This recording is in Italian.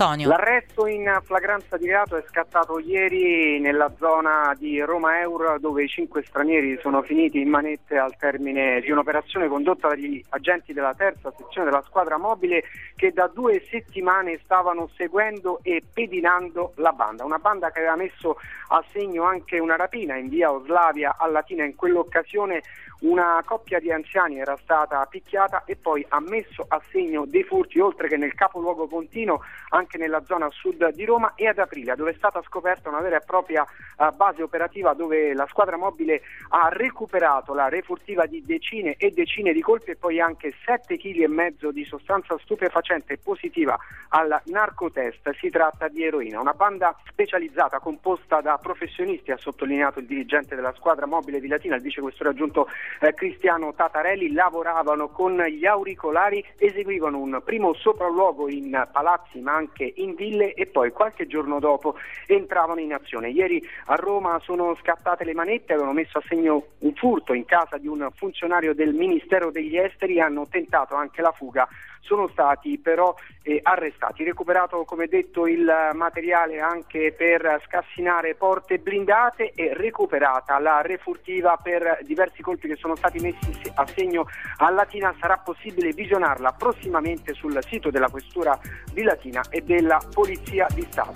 Antonio. L'arresto in flagranza di reato è scattato ieri nella zona di Roma Eur, dove i 5 stranieri sono finiti in manette al termine di un'operazione condotta dagli agenti della terza sezione della squadra mobile, che da 2 settimane stavano seguendo e pedinando la banda. Una banda che aveva messo a segno anche una rapina in via Oslavia a Latina. In quell'occasione una coppia di anziani era stata picchiata e poi ha messo a segno dei furti, oltre che nel capoluogo pontino, anche nella zona sud di Roma e ad Aprilia, dove è stata scoperta una vera e propria base operativa, dove la squadra mobile ha recuperato la refurtiva di decine e decine di colpi e poi anche 7,5 kg di sostanza stupefacente positiva al narcotest. Si tratta di eroina. Una banda specializzata composta da professionisti, ha sottolineato il dirigente della squadra mobile di Latina, il vicequestore aggiunto Cristiano Tatarelli. Lavoravano con gli auricolari, eseguivano un primo sopralluogo in palazzi ma anche in ville e poi qualche giorno dopo entravano in azione. Ieri a Roma sono scattate le manette, avevano messo a segno un furto in casa di un funzionario del Ministero degli Esteri, hanno tentato anche la fuga, sono stati però arrestati. Recuperato, come detto, il materiale anche per scassinare porte blindate e recuperata la refurtiva per diversi colpi che sono stati messi a segno a Latina. Sarà possibile visionarla prossimamente sul sito della Questura di Latina e della Polizia di Stato.